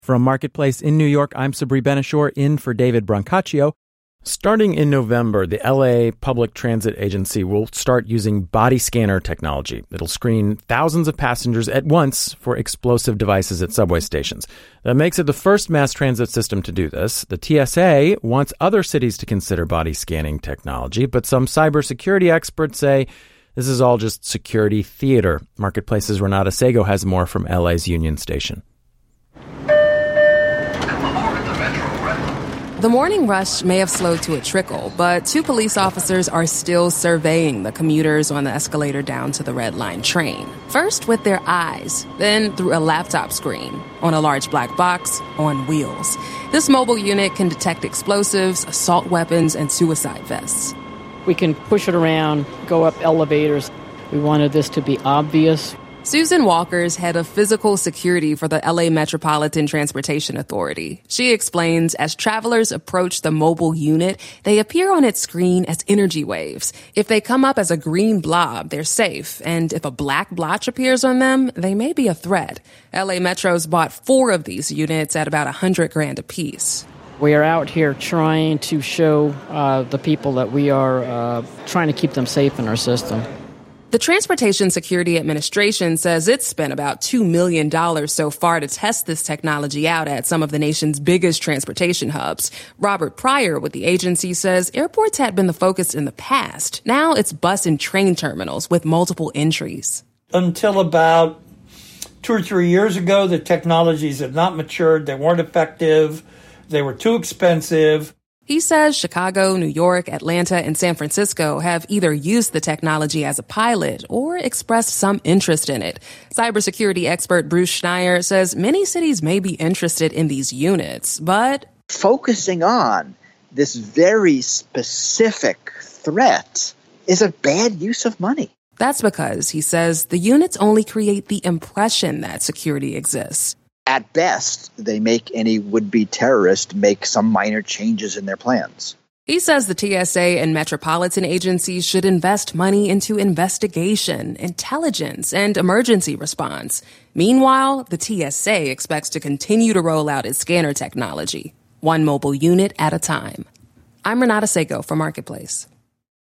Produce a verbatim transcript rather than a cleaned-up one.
From Marketplace in New York, I'm Sabri Ben-Achour, in for David Brancaccio. Starting in November, the L A Public Transit Agency will start using body scanner technology. It'll screen thousands of passengers at once for explosive devices at subway stations. That makes it the first mass transit system to do this. The T S A wants other cities to consider body scanning technology, but some cybersecurity experts say this is all just security theater. Marketplace's Renata Sego has more from L A's Union Station. The morning rush may have slowed to a trickle, but two police officers are still surveying the commuters on the escalator down to the Red Line train. First with their eyes, then through a laptop screen on a large black box on wheels. This mobile unit can detect explosives, assault weapons, and suicide vests. We can push it around, go up elevators. We wanted this to be obvious. Susan Walker's head of physical security for the L A Metropolitan Transportation Authority. She explains as travelers approach the mobile unit, they appear on its screen as energy waves. If they come up as a green blob, they're safe. And if a black blotch appears on them, they may be a threat. L A Metro's bought four of these units at about a hundred grand apiece. We are out here trying to show uh, the people that we are uh, trying to keep them safe in our system. The Transportation Security Administration says it's spent about two million dollars so far to test this technology out at some of the nation's biggest transportation hubs. Robert Pryor with the agency says airports had been the focus in the past. Now it's bus and train terminals with multiple entries. Until about two or three years ago, the technologies had not matured. They weren't effective. They were too expensive. He says Chicago, New York, Atlanta, and San Francisco have either used the technology as a pilot or expressed some interest in it. Cybersecurity expert Bruce Schneier says many cities may be interested in these units, but focusing on this very specific threat is a bad use of money. That's because, he says, the units only create the impression that security exists. At best, they make any would-be terrorist make some minor changes in their plans. He says the T S A and metropolitan agencies should invest money into investigation, intelligence, and emergency response. Meanwhile, the T S A expects to continue to roll out its scanner technology, one mobile unit at a time. I'm Renata Sego for Marketplace.